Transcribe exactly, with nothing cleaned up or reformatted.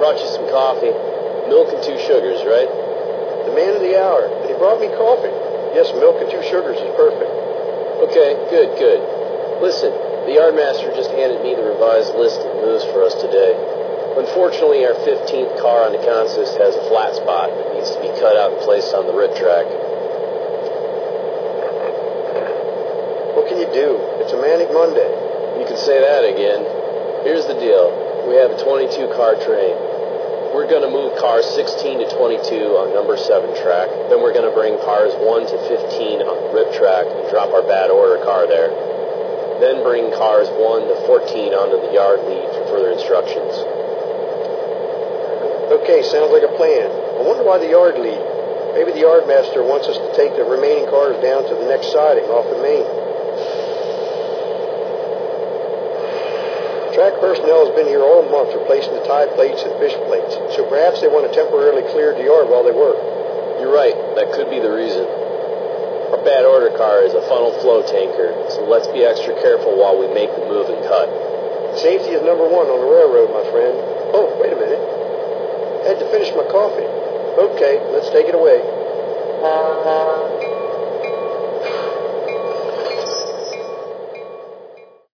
brought you some coffee. Milk and two sugars, right? The man of the hour. And he brought me coffee. Yes, milk and two sugars is perfect. Okay, good, good. Listen, the yardmaster just handed me the revised list of moves for us today. Unfortunately, our fifteenth car on the consist has a flat spot that needs to be cut out and placed on the rip track. What can you do? It's a manic Monday. You can say that again. Here's the deal. We have a twenty-two car train. We're going to move cars sixteen to twenty-two on number seven track. Then we're going to bring cars one to fifteen on the rip track and drop our bad order car there. Then bring cars one to fourteen onto the yard lead for further instructions. Okay, sounds like a plan. I wonder why the yard lead. Maybe the yardmaster wants us to take the remaining cars down to the next siding off the main. Track personnel has been here all month replacing the tie plates and fish plates, so perhaps they want to temporarily clear the yard while they work. You're right. That could be the reason. Our bad order car is a funnel flow tanker, so let's be extra careful while we make the move and cut. Safety is number one on the railroad, my friend. Oh, wait a minute. I had to finish my coffee. Okay, let's take it away.